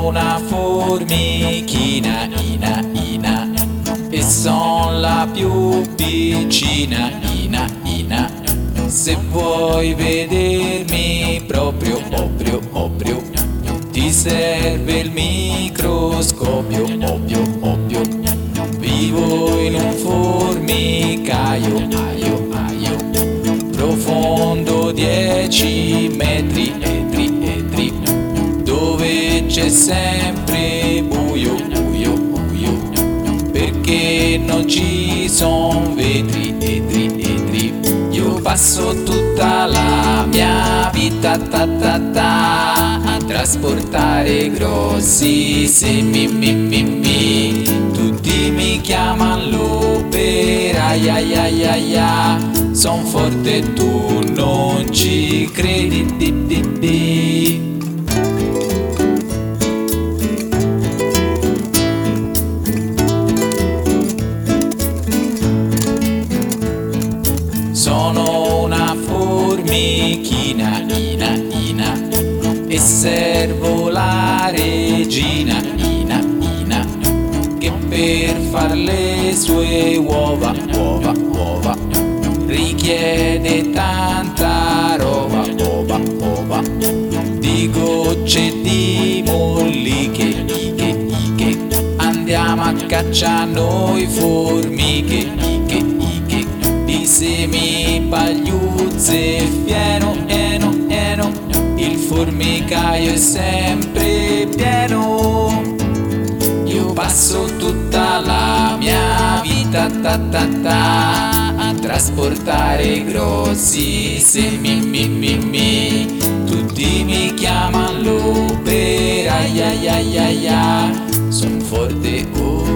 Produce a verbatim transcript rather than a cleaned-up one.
Sono una formichina, ina, ina, e son la più vicina, ina, ina. Se vuoi vedermi proprio, ovvio, ovvio, ti serve il microscopio, ovvio, ovvio. Vivo in un formicaio, aio, aio, profondo dieci metri, etri, etri, dove c'è sempre buio, buio, buio, perché non ci son vetri, etri, etri. Io passo tutta la mia vita ta ta ta a trasportare grossi semi, mi, mi, mi. Tutti mi chiamano l'operaia, ya, ya, ya. Son forte e tu non ci credi, di, di, di. Sono una formichina, ina, ina, e servo la regina, ina, ina, che per far le sue uova, uova, uova, richiede tanta roba, ova, ova, di gocce di molliche, iche, iche. Andiamo a cacciare noi formiche, iche, iche, di semi, pagliuzze, pieno, pieno, pieno. Il formicaio è sempre pieno. Io passo tutta la mia vita ta ta ta a trasportare grossi semi, mi, mi, mi. Tutti mi chiamano l'operaia, ya, ya, ya. Son forte, oh.